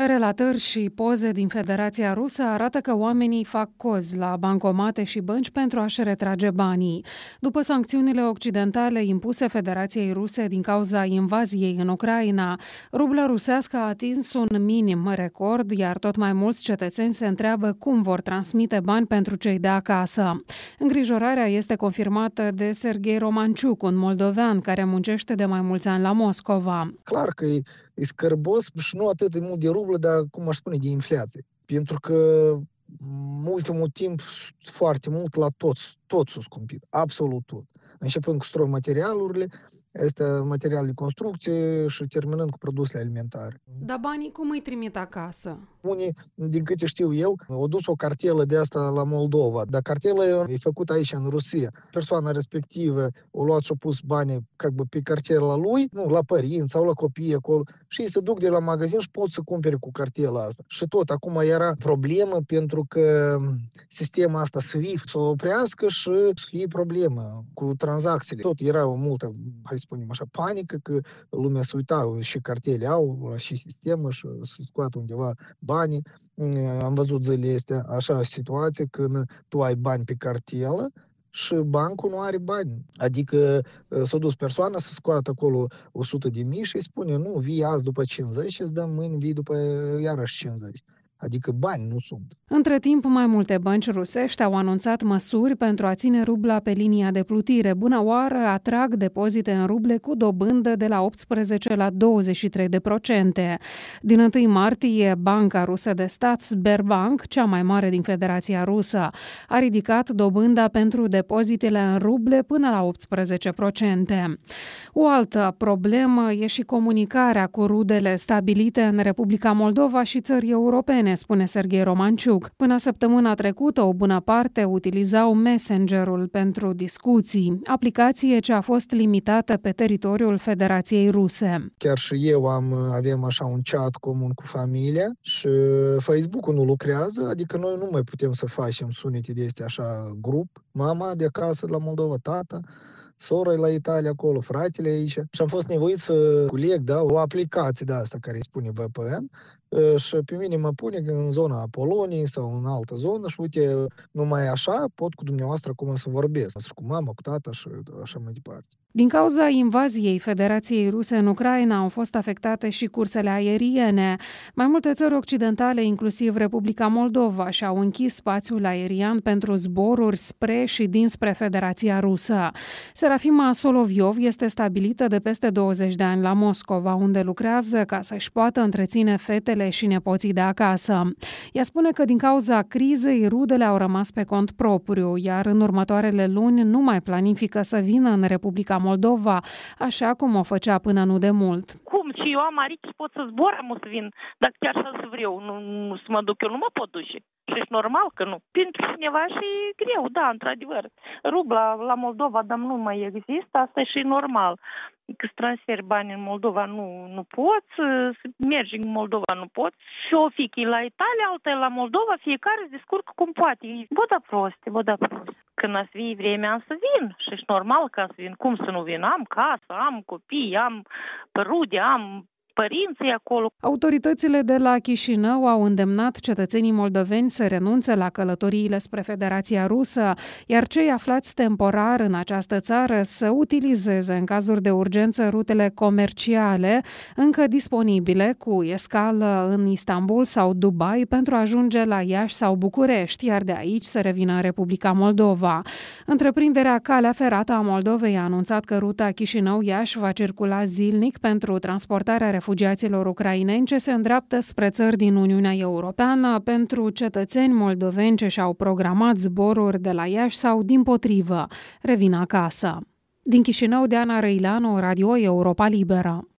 Relatări și poze din Federația Rusă arată că oamenii fac cozi la bancomate și bănci pentru a-și retrage banii. După sancțiunile occidentale impuse Federației Ruse din cauza invaziei în Ucraina, rubla rusească a atins un minim record, iar tot mai mulți cetățeni se întreabă cum vor transmite bani pentru cei de acasă. Îngrijorarea este confirmată de Serghei Romanciuc, un moldovean care muncește de mai mulți ani la Moscova. Clar că e scârbos și nu atât de mult de rublă, dar, cum aș spune, de inflație. Pentru că ultimul timp foarte mult la tot s-a scumpit, absolut tot. Începând cu stromaterialurile, materiale de construcție și terminând cu produsele alimentare. Dar banii cum îi trimit acasă? Unii, din câte știu eu, au dus o cartelă de asta la Moldova, dar cartela e făcută aici, în Rusia. Persoana respectivă a luat și a pus banii pe cartela lui, la părinți sau la copii acolo, și ei se duc de la magazin și pot să cumpere cu cartela asta. Și tot, acum era problemă pentru că sistema asta SWIFT să o oprească și să fie problemă cu tranzacțiile. Tot era o multă, hai să spunem așa, panică că lumea se uita și cartele au și sistemă și se scoată undeva banii. Am văzut zilele astea așa situație când tu ai bani pe cartelă și bancul nu are bani. Adică s-a dus persoana să scoată acolo 100.000 și îi spune, nu, vii azi după 50 și îți dăm mâini, vii după iarăși 50. Adică bani nu sunt. Între timp, mai multe bănci rusești au anunțat măsuri pentru a ține rubla pe linia de plutire. Bună oară, atrag depozite în ruble cu dobândă de la 18 la 23%. Din 1 martie, banca rusă de stat Sberbank, cea mai mare din Federația Rusă, a ridicat dobânda pentru depozitele în ruble până la 18%. O altă problemă e și comunicarea cu rudele stabilite în Republica Moldova și țări europene, spune Serghei Romanciuc. Până săptămâna trecută, o bună parte utilizau Messenger-ul pentru discuții, aplicație ce a fost limitată pe teritoriul Federației Ruse. Chiar și eu avem așa un chat comun cu familia și Facebook-ul nu lucrează, adică noi nu mai putem să facem sunete de astea așa grup, mama de acasă la Moldova, tata, sora la Italia acolo, fratele aici. Și am fost nevoit să culeg o aplicație de asta care îi spune VPN și pe mine mă pune în zona Poloniei sau în altă zonă și uite, numai așa pot cu dumneavoastră acum să vorbesc, cu mama, cu tata și așa mai departe. Din cauza invaziei Federației Ruse în Ucraina au fost afectate și cursele aeriene. Mai multe țări occidentale, inclusiv Republica Moldova, și-au închis spațiul aerian pentru zboruri spre și dinspre Federația Rusă. Serafima Soloviov este stabilită de peste 20 de ani la Moscova, unde lucrează ca să-și poată întreține fetele și nepoții de acasă. Ea spune că din cauza crizei, rudele au rămas pe cont propriu, iar în următoarele luni nu mai planifică să vină în Republica Moldova, așa cum o făcea până nu de mult. Cum? Și eu am aici și pot să zbor, am să vin. Dacă chiar așa să vreau, nu să mă duc eu, nu mă pot duce. Și e normal că nu. Pentru cineva și greu, da, într-adevăr. Rubla la Moldova, dar nu mai există, asta e și normal. Că să transferi bani în Moldova nu poți, să mergi în Moldova nu poți. Și o fi că la Italia, alta e la Moldova, fiecare se descurcă cum poate. Bă, da prost. Când a să vii vremea, am să vin. Și e normal că am să vin. Cum să nu vin? Am casă, am copii, am rude, am părinții acolo. Autoritățile de la Chișinău au îndemnat cetățenii moldoveni să renunțe la călătoriile spre Federația Rusă, iar cei aflați temporar în această țară să utilizeze în cazuri de urgență rutele comerciale încă disponibile cu escală în Istanbul sau Dubai pentru a ajunge la Iași sau București, iar de aici să revină în Republica Moldova. Întreprinderea Calea Ferată a Moldovei a anunțat că ruta Chișinău-Iași va circula zilnic pentru transportarea refugiaților ucraineni ce se îndreaptă spre țări din Uniunea Europeană pentru cetățeni moldoveni ce și-au programat zboruri de la Iași sau dimpotrivă revin acasă. Din Chișinău, Diana Răileanu, Radio Europa Liberă.